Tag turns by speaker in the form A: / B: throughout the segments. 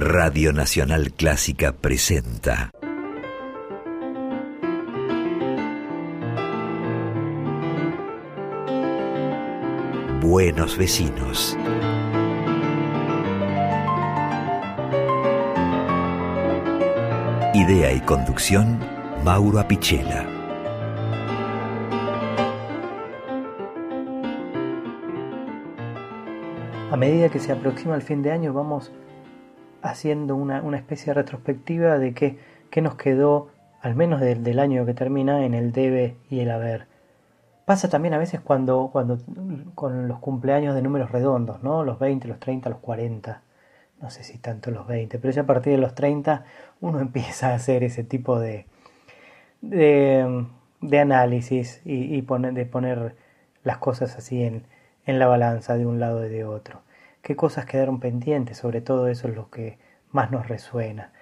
A: Radio Nacional Clásica presenta Buenos Vecinos. Idea y conducción, Mauro Apicella.
B: A medida que se aproxima el fin de año vamos haciendo una especie de retrospectiva de qué nos quedó, al menos del año que termina, en el debe y el haber. Pasa también a veces cuando con los cumpleaños de números redondos, ¿no? Los 20, los 30, los 40. No sé si tanto los 20, pero ya a partir de los 30 uno empieza a hacer ese tipo de análisis y de poner las cosas así en la balanza de un lado y de otro. ¿Qué cosas quedaron pendientes? Sobre todo eso es lo que más nos resuena.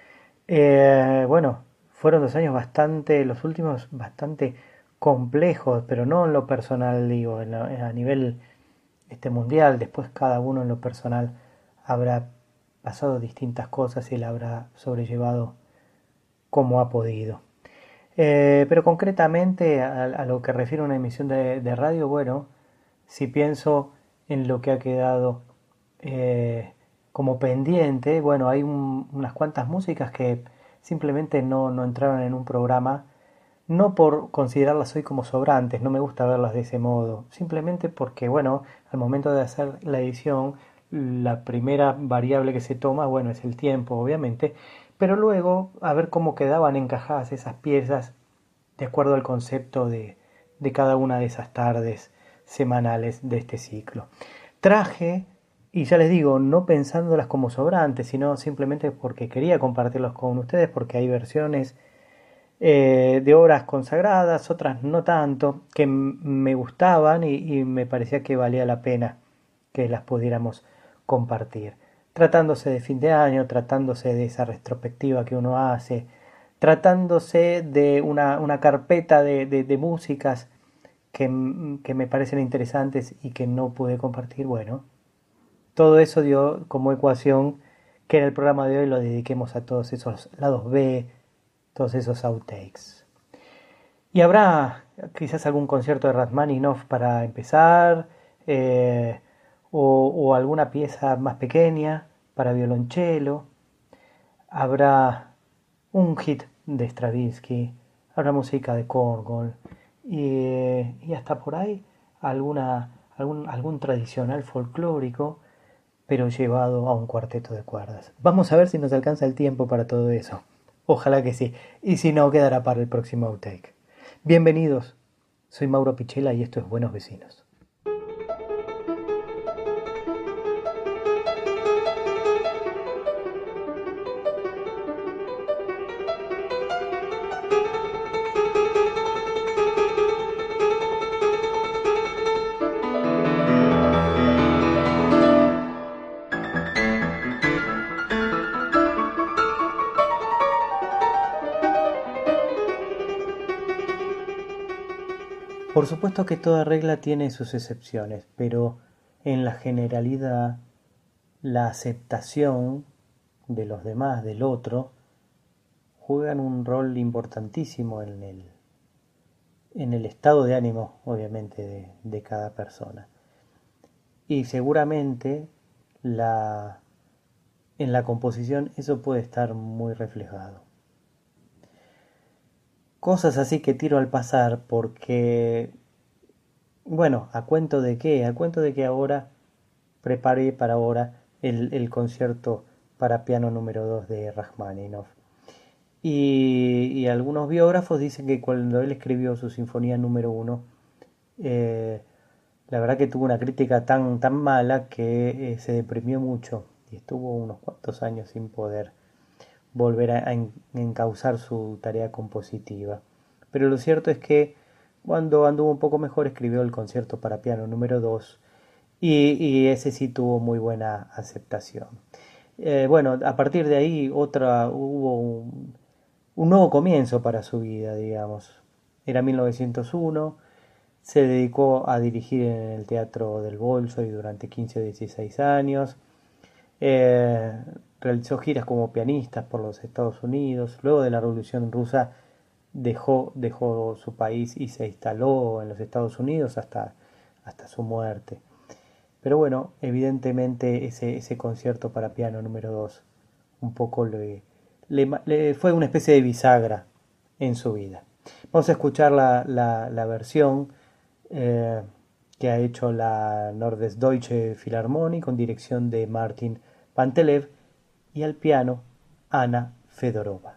B: Fueron 2 años los últimos bastante complejos, pero no en lo personal, digo, a nivel mundial. Después cada uno en lo personal habrá pasado distintas cosas y la habrá sobrellevado como ha podido. Pero concretamente a lo que refiere a una emisión de radio, bueno, si pienso en lo que ha quedado como pendiente, bueno, hay unas cuantas músicas que simplemente no entraron en un programa, no por considerarlas hoy como sobrantes, no me gusta verlas de ese modo, simplemente porque, bueno, al momento de hacer la edición, la primera variable que se toma, bueno, es el tiempo, obviamente, pero luego a ver cómo quedaban encajadas esas piezas de acuerdo al concepto de cada una de esas tardes semanales de este ciclo. Traje, y ya les digo, no pensándolas como sobrantes, sino simplemente porque quería compartirlos con ustedes, porque hay versiones de obras consagradas, otras no tanto, que me gustaban y me parecía que valía la pena que las pudiéramos compartir. Tratándose de fin de año, tratándose de esa retrospectiva que uno hace, tratándose de una carpeta de músicas que me parecen interesantes y que no pude compartir, bueno, todo eso dio como ecuación que en el programa de hoy lo dediquemos a todos esos lados B, todos esos outtakes. Y habrá quizás algún concierto de Rachmaninoff para empezar, o alguna pieza más pequeña para violonchelo. Habrá un hit de Stravinsky, habrá música de Korngold y hasta por ahí algún tradicional folclórico, pero llevado a un cuarteto de cuerdas. Vamos a ver si nos alcanza el tiempo para todo eso. Ojalá que sí, y si no, quedará para el próximo outtake. Bienvenidos, soy Mauro Pichela y esto es Buenos Vecinos. Por supuesto que toda regla tiene sus excepciones, pero en la generalidad la aceptación de los demás, del otro, juegan un rol importantísimo en el estado de ánimo, obviamente, de cada persona. Y seguramente en la composición eso puede estar muy reflejado. Cosas así que tiro al pasar porque, bueno, ¿a cuento de qué? A cuento de que ahora preparé para ahora el concierto para piano número 2 de Rachmaninoff. Y algunos biógrafos dicen que cuando él escribió su sinfonía número 1, la verdad que tuvo una crítica tan mala que se deprimió mucho y estuvo unos cuantos años sin poder volver a encauzar su tarea compositiva. Pero lo cierto es que cuando anduvo un poco mejor escribió el concierto para piano número 2 y ese sí tuvo muy buena aceptación. A partir de ahí hubo un nuevo comienzo para su vida, digamos. Era 1901, se dedicó a dirigir en el Teatro del Bolshoi durante 15 o 16 años. Eh, Realizó giras como pianista por los Estados Unidos. Luego de la Revolución Rusa dejó su país y se instaló en los Estados Unidos hasta su muerte. Pero bueno, evidentemente ese concierto para piano número 2 un poco le fue una especie de bisagra en su vida. Vamos a escuchar la versión eh, que ha hecho la Nordesdeutsche Philharmonie con dirección de Martin Pantelev y al piano Ana Fedorova.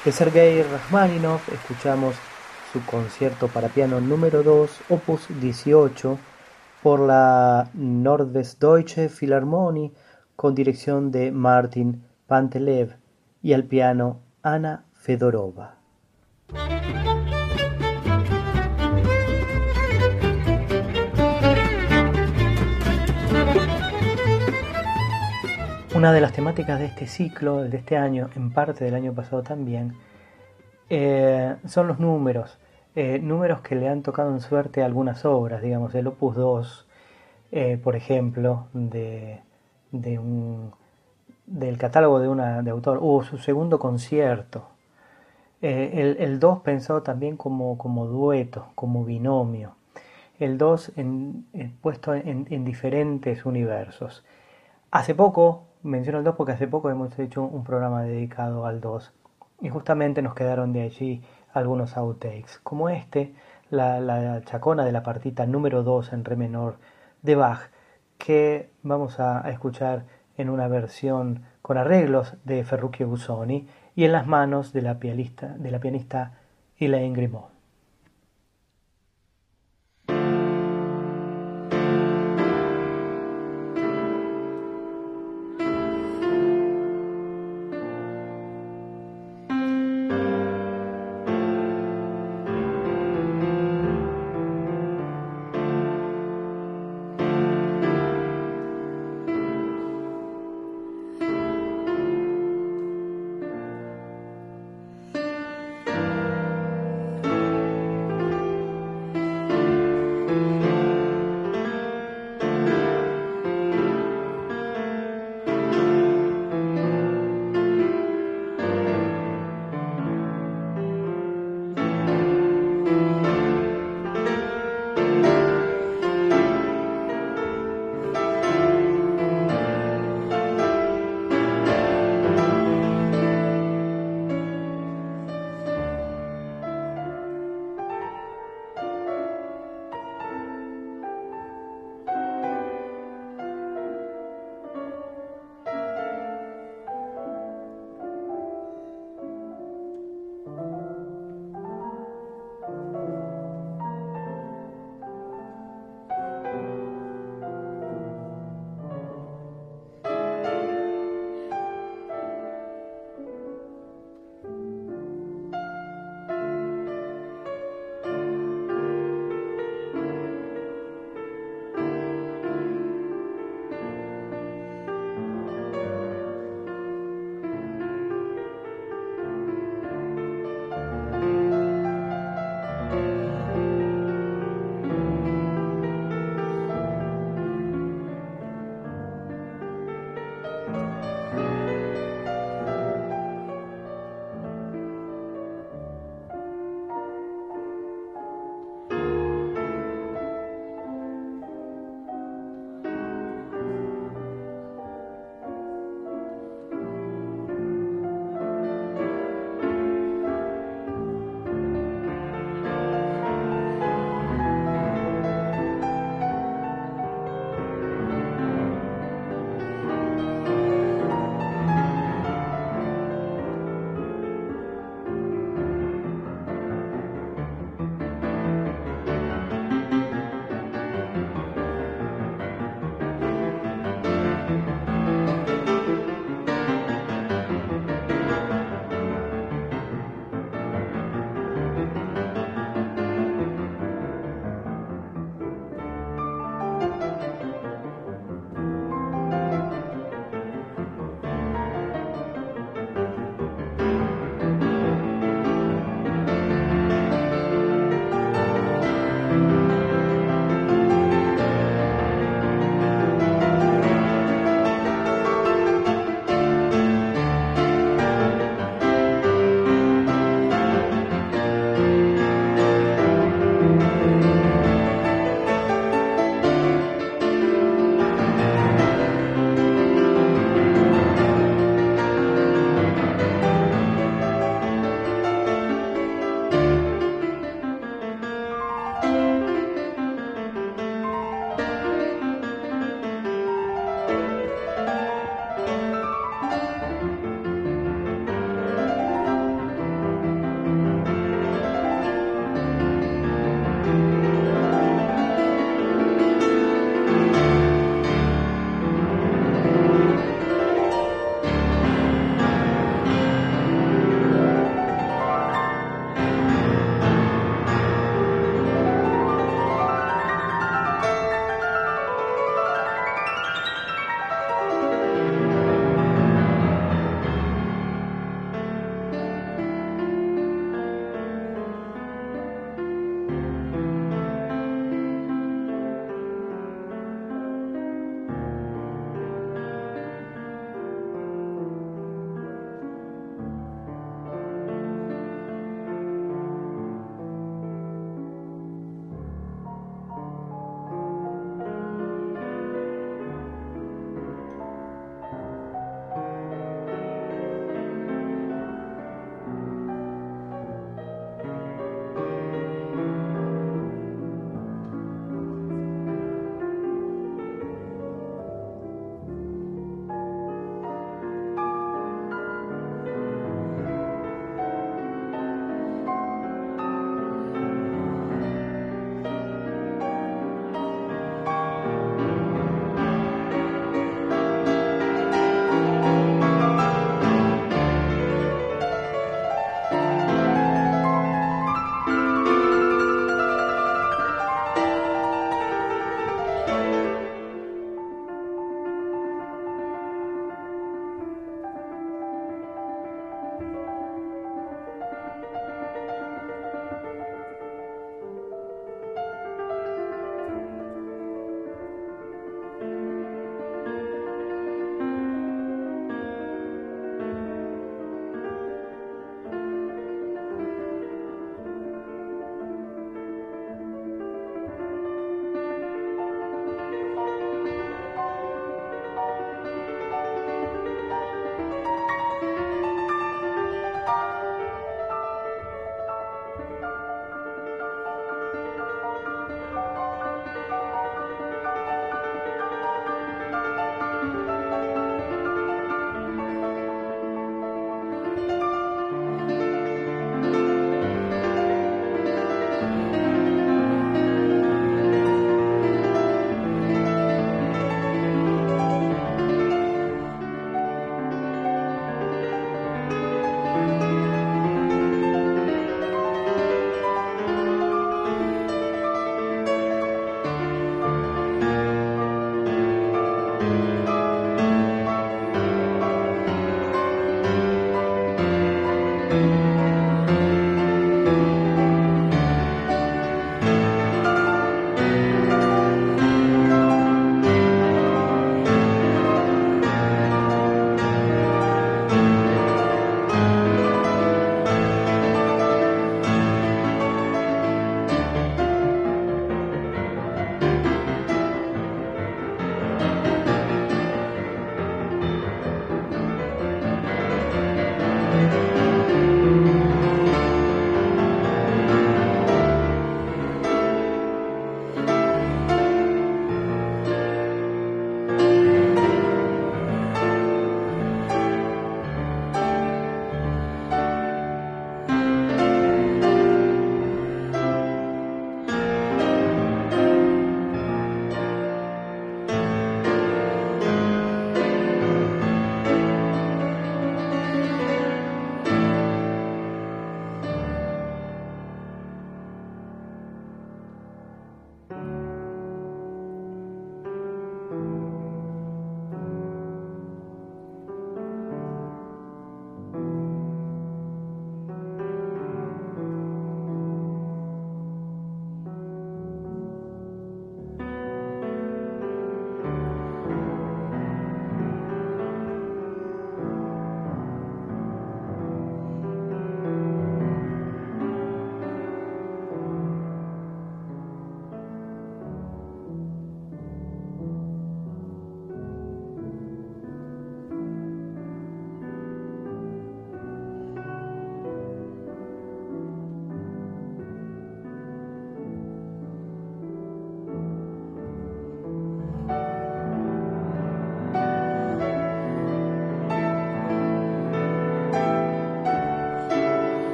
B: De Sergei Rachmaninoff escuchamos su concierto para piano número 2, opus 18, por la Nordwestdeutsche Philharmonie, con dirección de Martin Pantelev, y al piano Anna Fedorova. Una de las temáticas de este ciclo, de este año, en parte del año pasado también, son los números. Números que le han tocado en suerte a algunas obras, digamos, el Opus 2, por ejemplo, del catálogo de autor, o su segundo concierto. El 2 pensado también como dueto, como binomio. El 2 puesto en diferentes universos. Hace poco, menciono el 2 porque hace poco hemos hecho un programa dedicado al 2 y justamente nos quedaron de allí algunos outtakes, como la chacona de la partita número 2 en re menor de Bach, que vamos a escuchar en una versión con arreglos de Ferruccio Busoni y en las manos de la pianista Elaine Grimaud.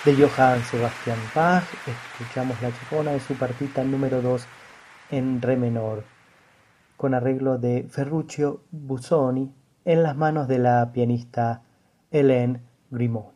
B: de Johann Sebastian Bach. Escuchamos la chacona de su partita número 2 en re menor, con arreglo de Ferruccio Busoni, en las manos de la pianista Hélène Grimaud.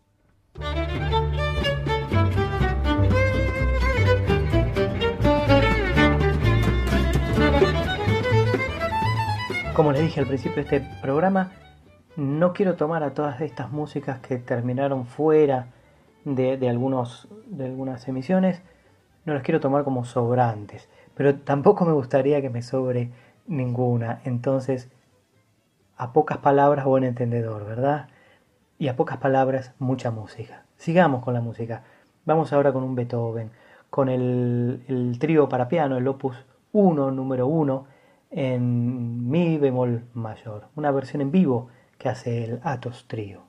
B: Como les dije al principio de este programa, no quiero tomar a todas estas músicas que terminaron fuera de algunas emisiones, no las quiero tomar como sobrantes, pero tampoco me gustaría que me sobre ninguna. Entonces, a pocas palabras, buen entendedor, ¿verdad? Y a pocas palabras, mucha música. Sigamos con la música. Vamos ahora con un Beethoven, con el trío para piano, el opus 1, número 1, en mi bemol mayor. Una versión en vivo que hace el Athos Trío.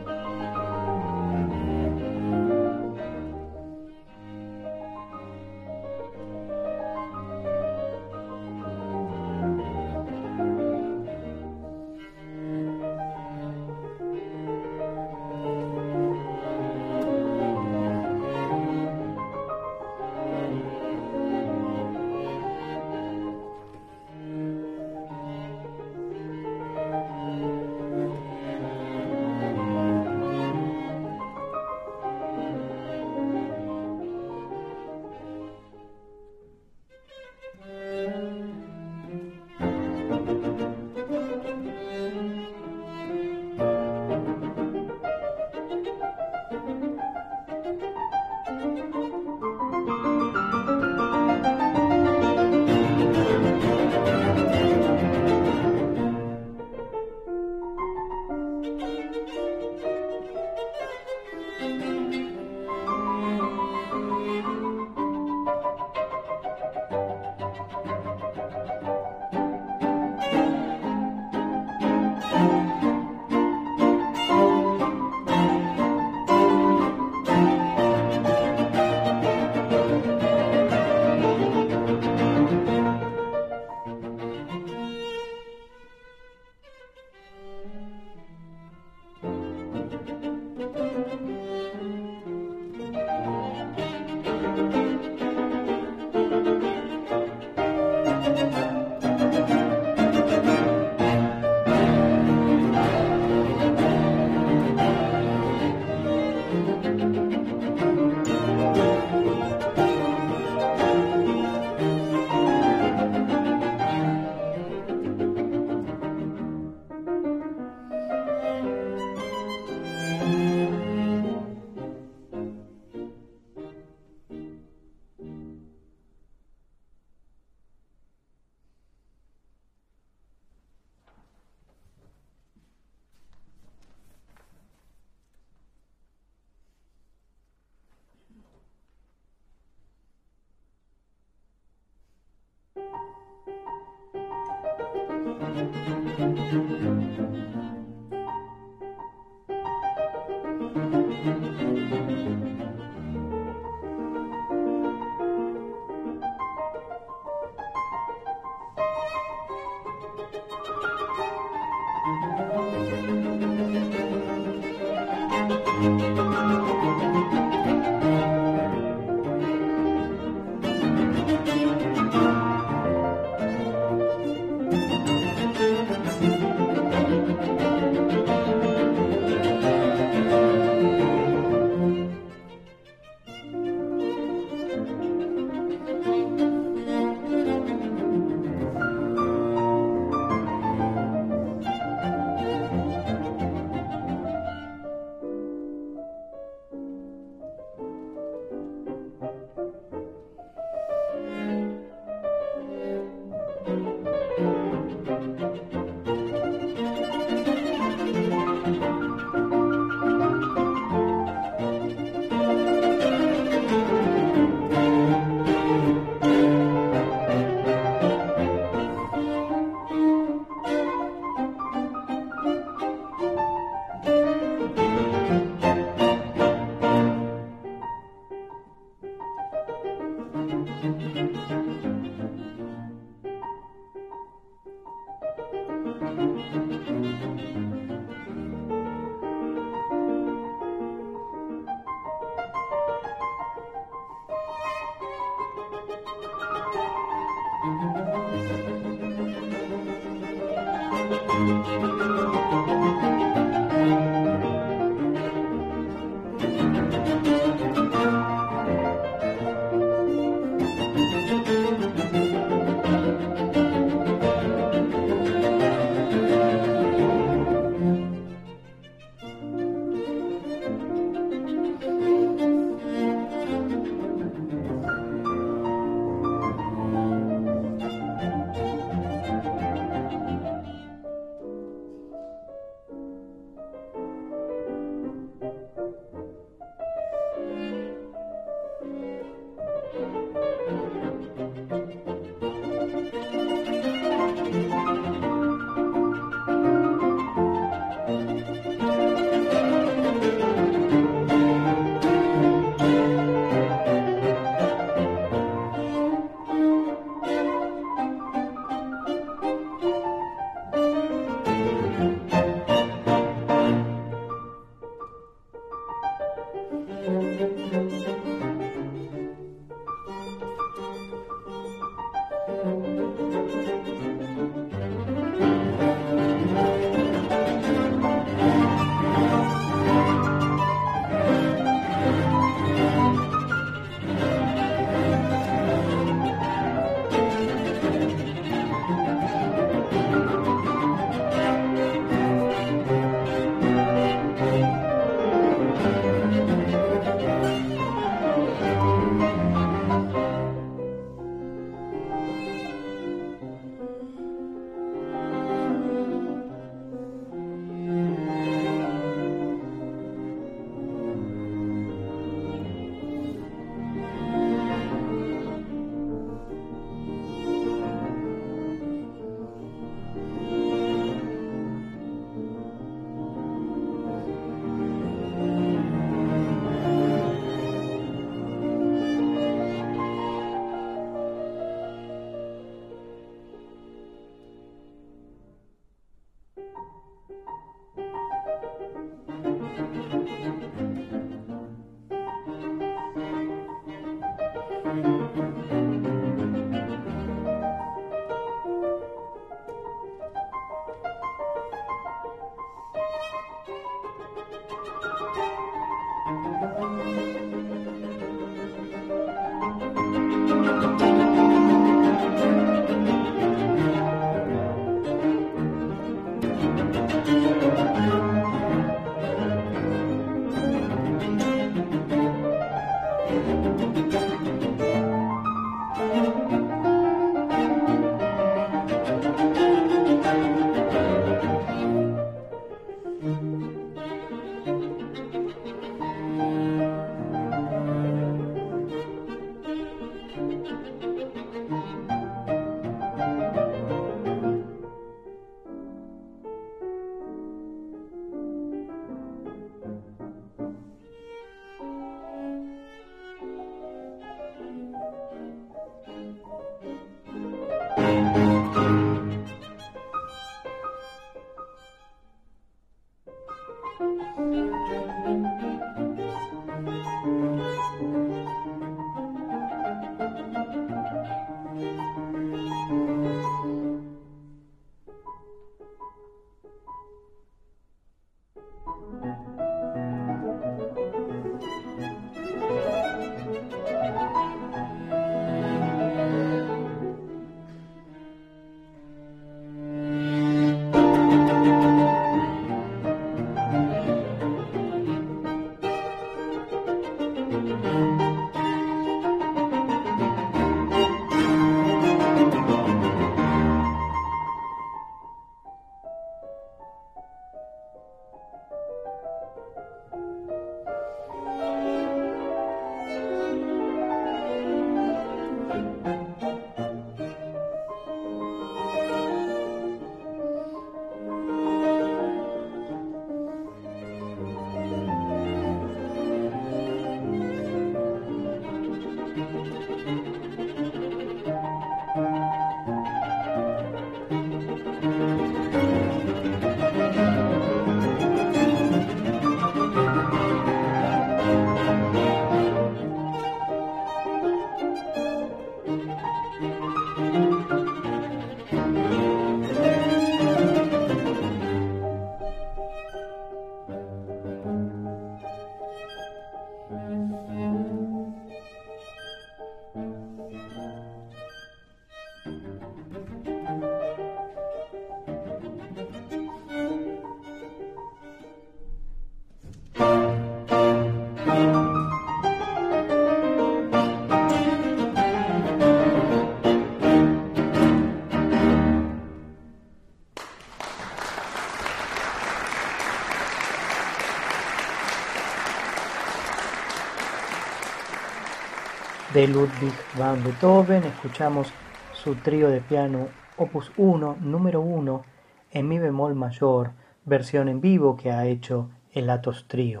B: de Ludwig van Beethoven. Escuchamos su trío de piano Opus 1, número 1, en mi bemol mayor, versión en vivo que ha hecho el Atos Trío.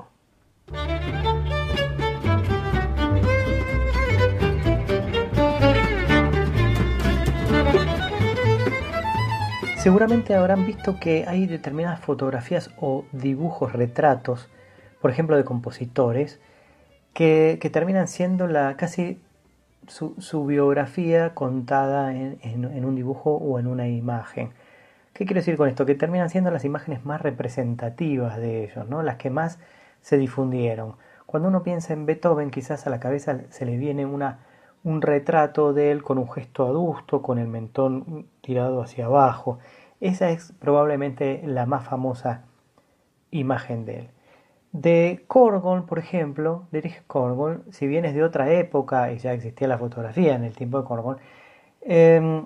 B: Seguramente habrán visto que hay determinadas fotografías o dibujos, retratos, por ejemplo de compositores, que terminan siendo casi su biografía contada en un dibujo o en una imagen. ¿Qué quiero decir con esto? Que terminan siendo las imágenes más representativas de ellos, ¿no? Las que más se difundieron. Cuando uno piensa en Beethoven, quizás a la cabeza se le viene un retrato de él con un gesto adusto, con el mentón tirado hacia abajo. Esa es probablemente la más famosa imagen de él. De Korgol, por ejemplo, de Erich Korgol, si bien es de otra época y ya existía la fotografía en el tiempo de Korgol, eh,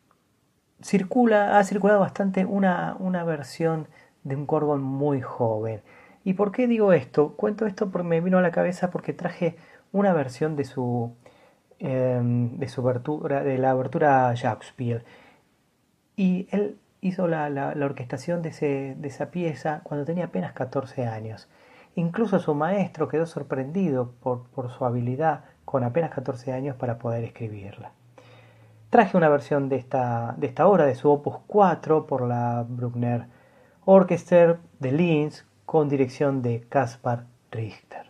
B: ha circulado bastante una versión de un Korgol muy joven. ¿Y por qué digo esto? Cuento esto porque me vino a la cabeza porque traje una versión de su abertura, de la abertura Shakespeare. Y él hizo la orquestación de esa pieza cuando tenía apenas 14 años. Incluso su maestro quedó sorprendido por su habilidad con apenas 14 años para poder escribirla. Traje una versión de esta obra, de su Opus 4, por la Bruckner Orchester de Linz, con dirección de Caspar Richter.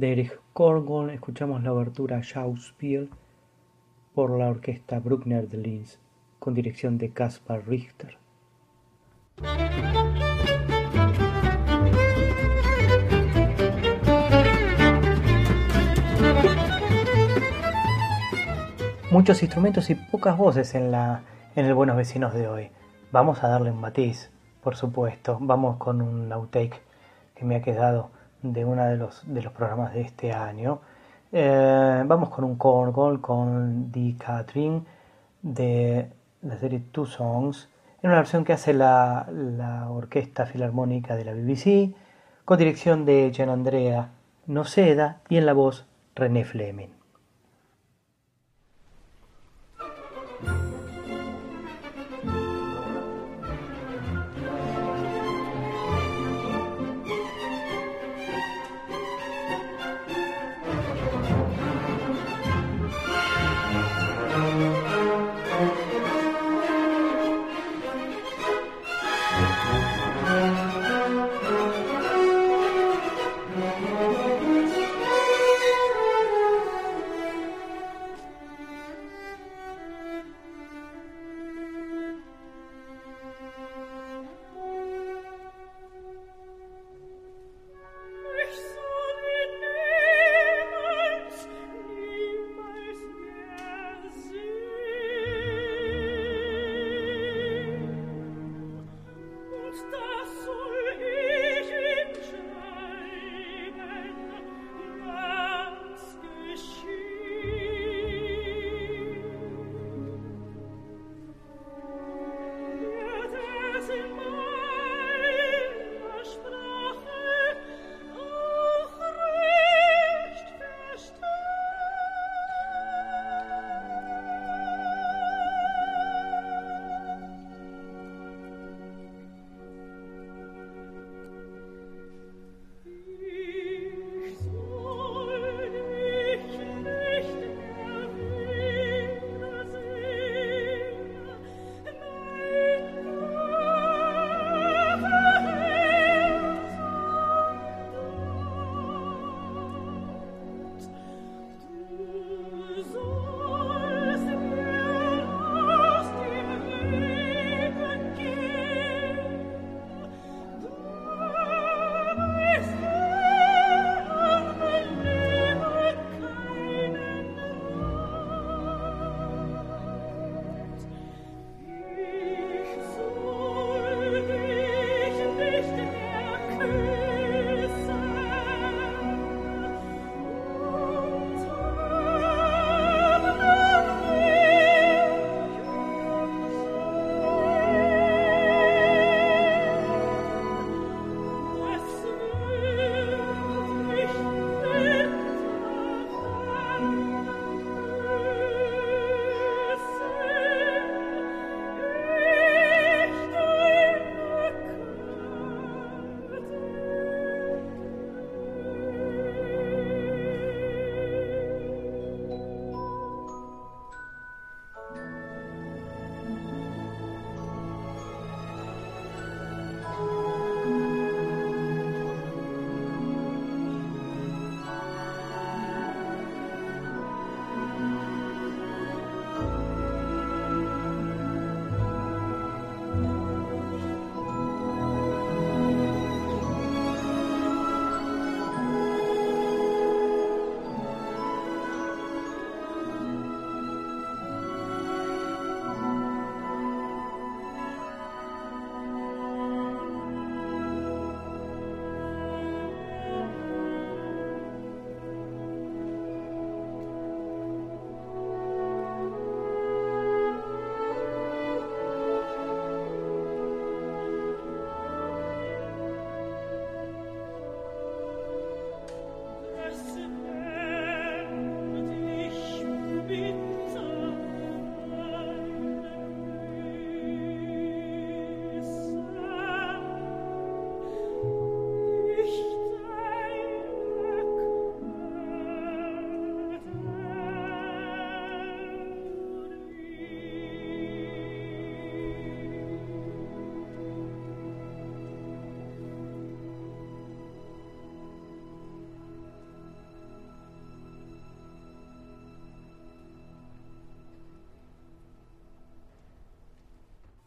B: de Erich Korngold escuchamos la obertura Schauspiel por la orquesta Bruckner de Linz, con dirección de Caspar Richter. Muchos instrumentos y pocas voces en el Buenos Vecinos de hoy. Vamos a darle un matiz, por supuesto. Vamos con un outtake que me ha quedado de uno de los programas de este año. Vamos con un Korngold, con Die Catherine, de la serie Two Songs, en una versión que hace la Orquesta Filarmónica de la BBC, con dirección de Gianandrea Noceda y en la voz René Fleming.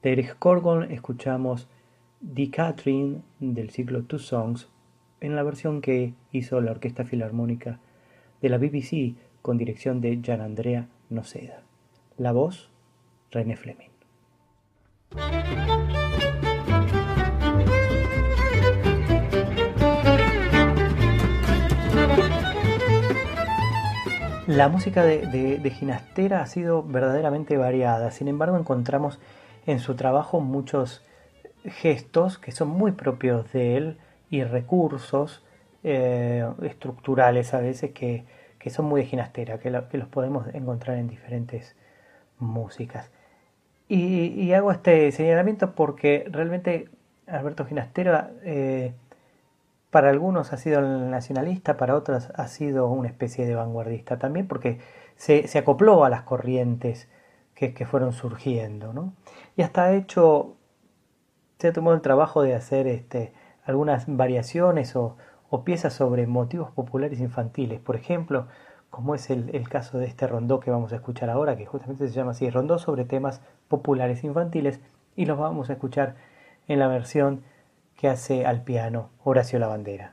B: De Erich Korgon escuchamos Die Catherine del ciclo Two Songs en la versión que hizo la Orquesta Filarmónica de la BBC con dirección de Gian Andrea Noceda. La voz, René Fleming. La música de Ginastera ha sido verdaderamente variada, sin embargo encontramos en su trabajo muchos gestos que son muy propios de él y recursos estructurales a veces que son muy de Ginastera, que los podemos encontrar en diferentes músicas. Y hago este señalamiento porque realmente Alberto Ginastera para algunos ha sido el nacionalista, para otros ha sido una especie de vanguardista también, porque se acopló a las corrientes que fueron surgiendo, ¿no? Y hasta se ha tomado el trabajo de hacer algunas variaciones o piezas sobre motivos populares infantiles, por ejemplo, como es el caso de este rondó que vamos a escuchar ahora, que justamente se llama así, rondó sobre temas populares infantiles, y los vamos a escuchar en la versión que hace al piano Horacio Lavandera.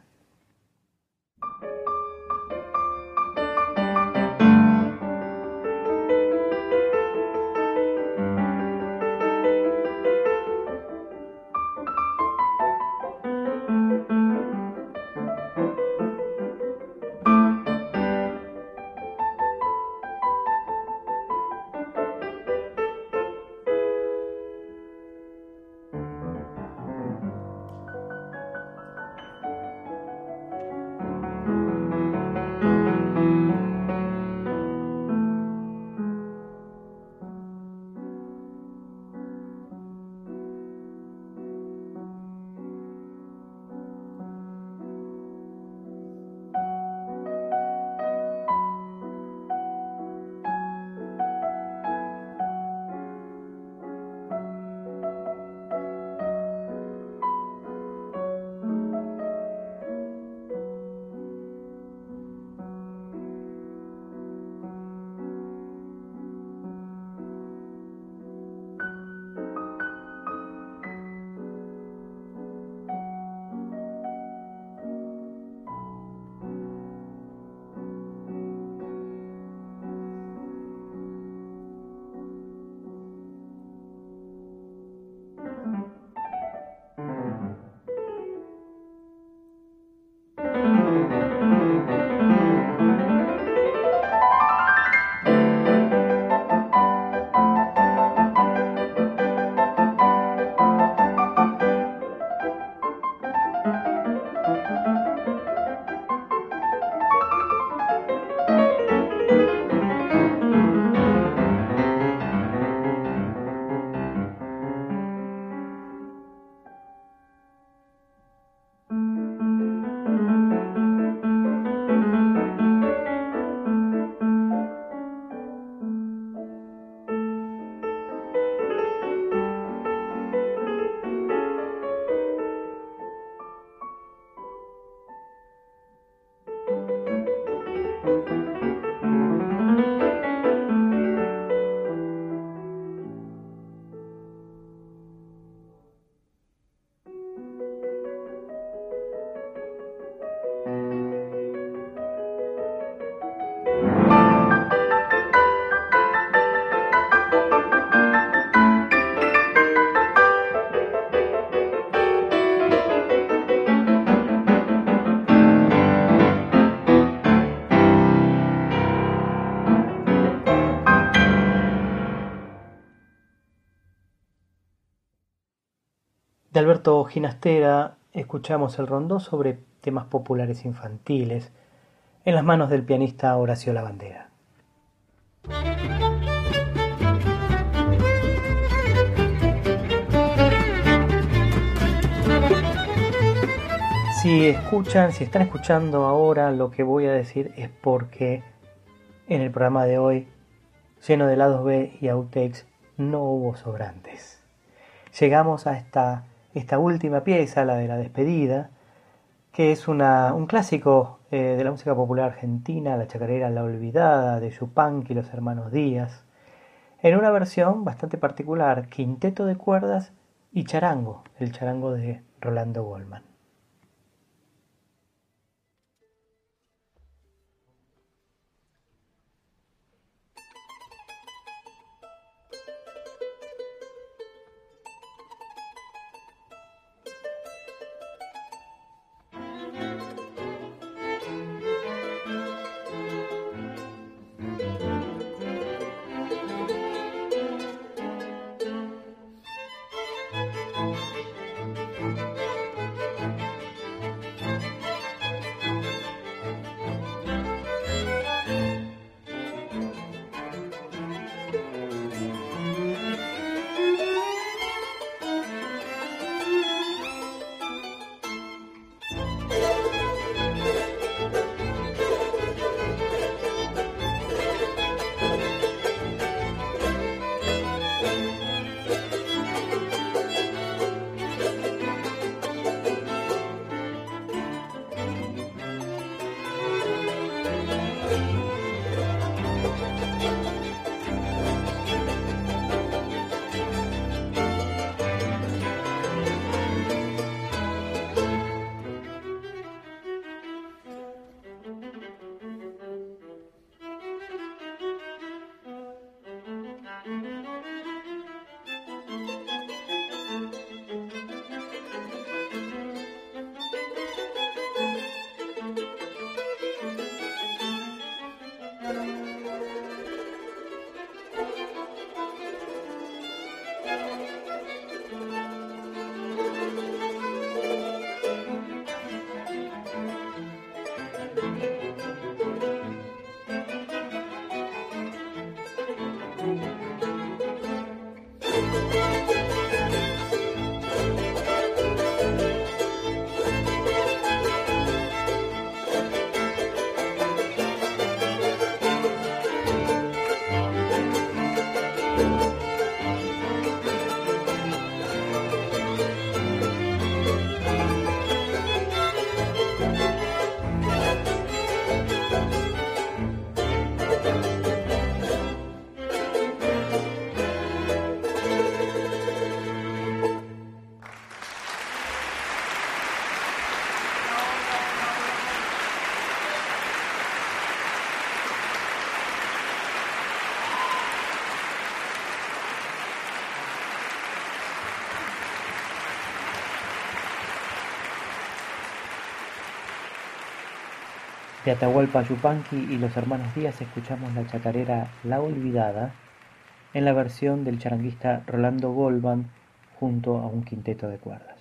B: De Alberto Ginastera escuchamos el rondó sobre temas populares infantiles en las manos del pianista Horacio Lavandera. Si están escuchando ahora lo que voy a decir es porque en el programa de hoy, lleno de lados B y outtakes, no hubo sobrantes. Llegamos a esta última pieza, la de la despedida, que es un clásico de la música popular argentina, la chacarera La Olvidada, de Yupanqui y los hermanos Díaz, en una versión bastante particular, quinteto de cuerdas y charango, el charango de Rolando Goldman. De Atahualpa Yupanqui y los hermanos Díaz escuchamos la chacarera La Olvidada en la versión del charanguista Rolando Goldman junto a un quinteto de cuerdas.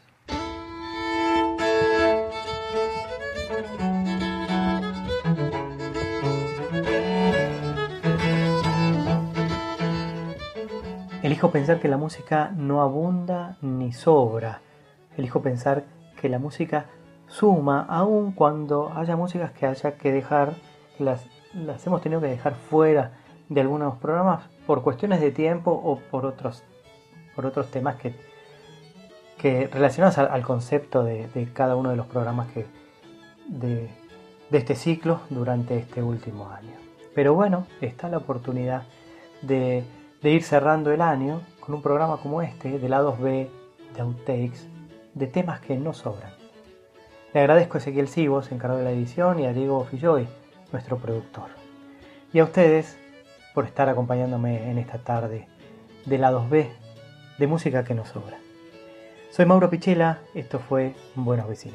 B: Elijo pensar que la música no abunda ni sobra. Elijo pensar que la música suma, aun cuando haya músicas que haya que dejar, las hemos tenido que dejar fuera de algunos programas por cuestiones de tiempo o por otros temas que relacionados al concepto de cada uno de los programas de este ciclo durante este último año. Pero bueno, está la oportunidad de ir cerrando el año con un programa como este, de lados B, de outtakes, de temas que no sobran. Le agradezco a Ezequiel Sivos, encargado de la edición, y a Diego Filloy, nuestro productor. Y a ustedes por estar acompañándome en esta tarde de lados B, de música que no sobra. Soy Mauro Pichela, esto fue Buenos Vecinos.